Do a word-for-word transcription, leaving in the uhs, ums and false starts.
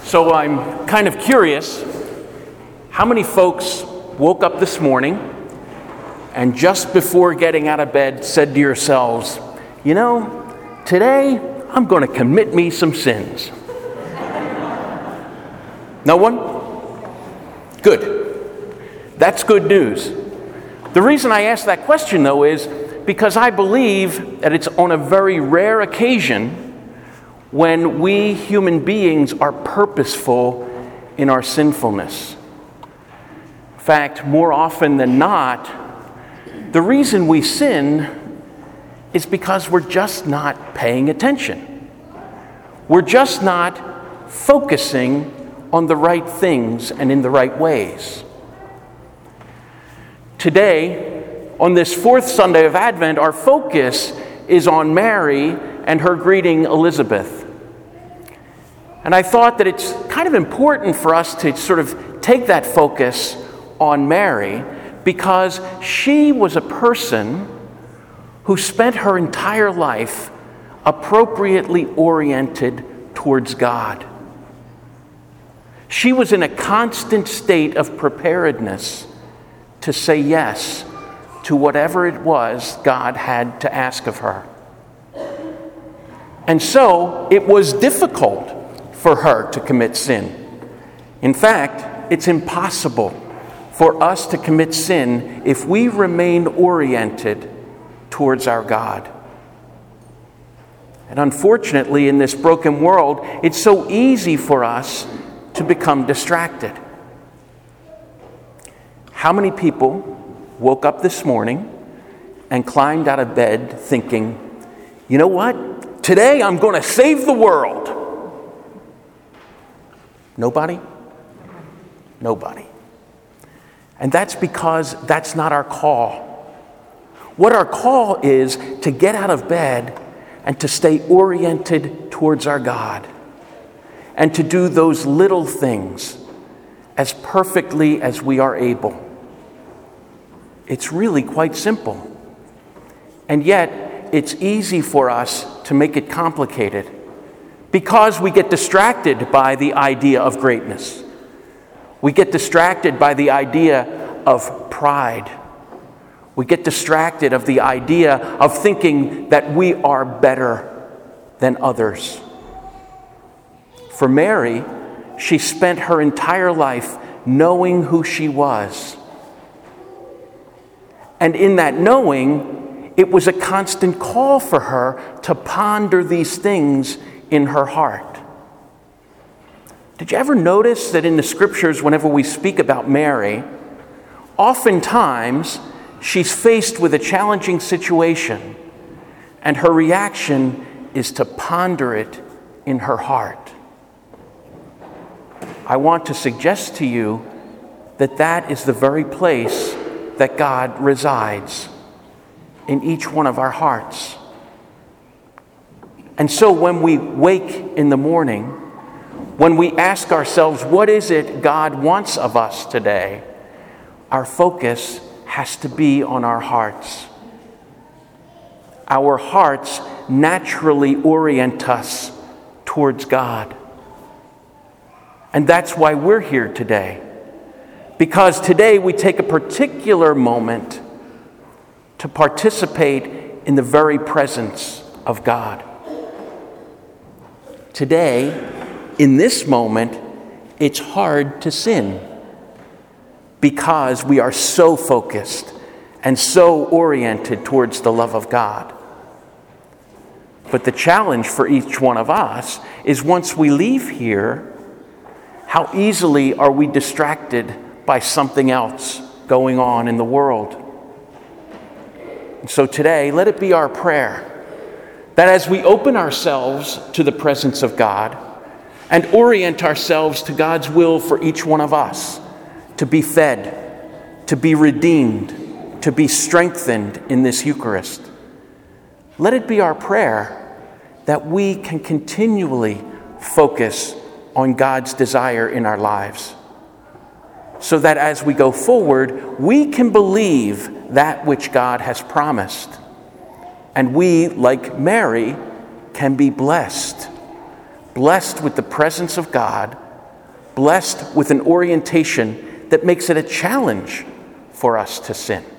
So I'm kind of curious, how many folks woke up this morning and just before getting out of bed said to yourselves, you know, today I'm going to commit me some sins? No one? Good. That's good news. The reason I ask that question, though, is because I believe that it's on a very rare occasion when we human beings are purposeful in our sinfulness. In fact, more often than not, the reason we sin is because we're just not paying attention. We're just not focusing on the right things and in the right ways. Today, on this fourth Sunday of Advent, our focus is on Mary and her greeting Elizabeth. And I thought that it's kind of important for us to sort of take that focus on Mary because she was a person who spent her entire life appropriately oriented towards God. She was in a constant state of preparedness to say yes to whatever it was God had to ask of her. And so it was difficult for her to commit sin. In fact, it's impossible for us to commit sin if we remain oriented towards our God. And unfortunately, in this broken world, it's so easy for us to become distracted. How many people woke up this morning and climbed out of bed thinking, you know what? Today I'm going to save the world. Nobody? Nobody. And that's because that's not our call. What our call is to get out of bed and to stay oriented towards our God and to do those little things as perfectly as we are able. It's really quite simple. And yet, it's easy for us to make it complicated because we get distracted by the idea of greatness. We get distracted by the idea of pride. We get distracted of the idea of thinking that we are better than others. For Mary, she spent her entire life knowing who she was. And in that knowing, it was a constant call for her to ponder these things in her heart. Did you ever notice that in the scriptures, whenever we speak about Mary, oftentimes she's faced with a challenging situation, and her reaction is to ponder it in her heart? I want to suggest to you that that is the very place that God resides, in each one of our hearts. And so when we wake in the morning, when we ask ourselves, what is it God wants of us today? Our focus has to be on our hearts. Our hearts naturally orient us towards God. And that's why we're here today. Because today we take a particular moment to participate in the very presence of God. Today, in this moment, it's hard to sin because we are so focused and so oriented towards the love of God. But the challenge for each one of us is once we leave here, how easily are we distracted by something else going on in the world? And so today, let it be our prayer that as we open ourselves to the presence of God and orient ourselves to God's will for each one of us, to be fed, to be redeemed, to be strengthened in this Eucharist, let it be our prayer that we can continually focus on God's desire in our lives, so that as we go forward, we can believe that which God has promised. And we, like Mary, can be blessed, blessed with the presence of God blessed with an orientation that makes it a challenge for us to sin.